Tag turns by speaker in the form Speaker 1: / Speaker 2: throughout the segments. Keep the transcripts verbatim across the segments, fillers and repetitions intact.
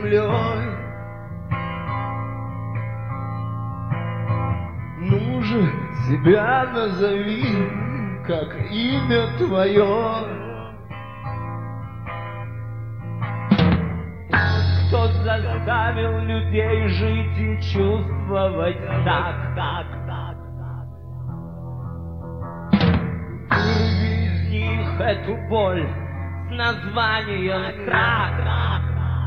Speaker 1: землей. Ну же, себя назови, как имя твое. Кто заставил людей жить и чувствовать так, так, так, так? Вырви из них эту боль с названием трак.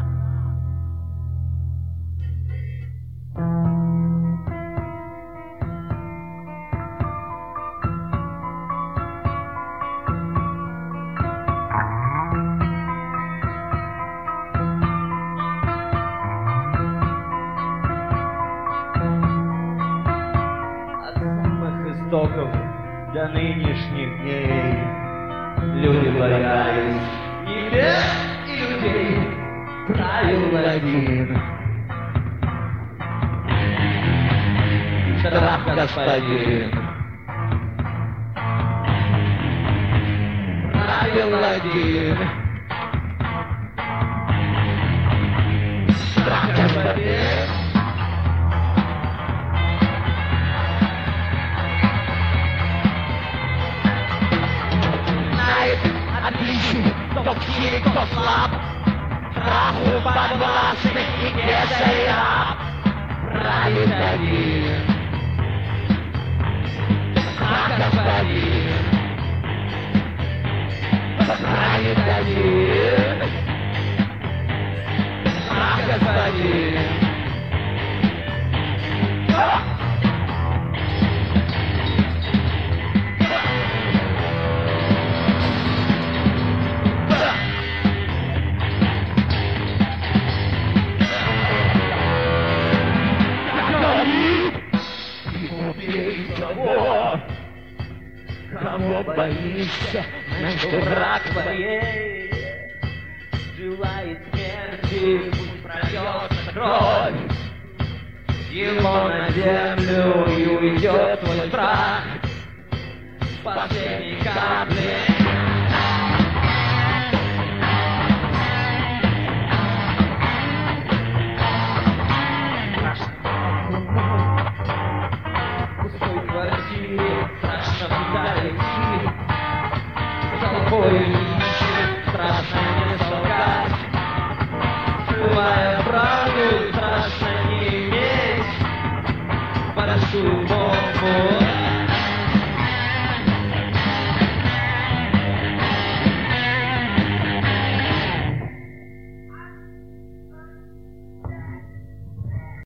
Speaker 1: Истоков до нынешних дней люди боялись небес и людей. Правил один: штраф господин. Правил один: штраф господин. Кто сильный, кто слаб, страху подвластный и не раб. Правит один, сам господин. Правит один, сам господин. Кого боишься, значит враг твоей желает смерти, пусть прольется кровь его на землю и уйдет твой страх с последней капли. Толпой нищих страшно не солгать, скрывая правду, страшно не иметь большую бомбу.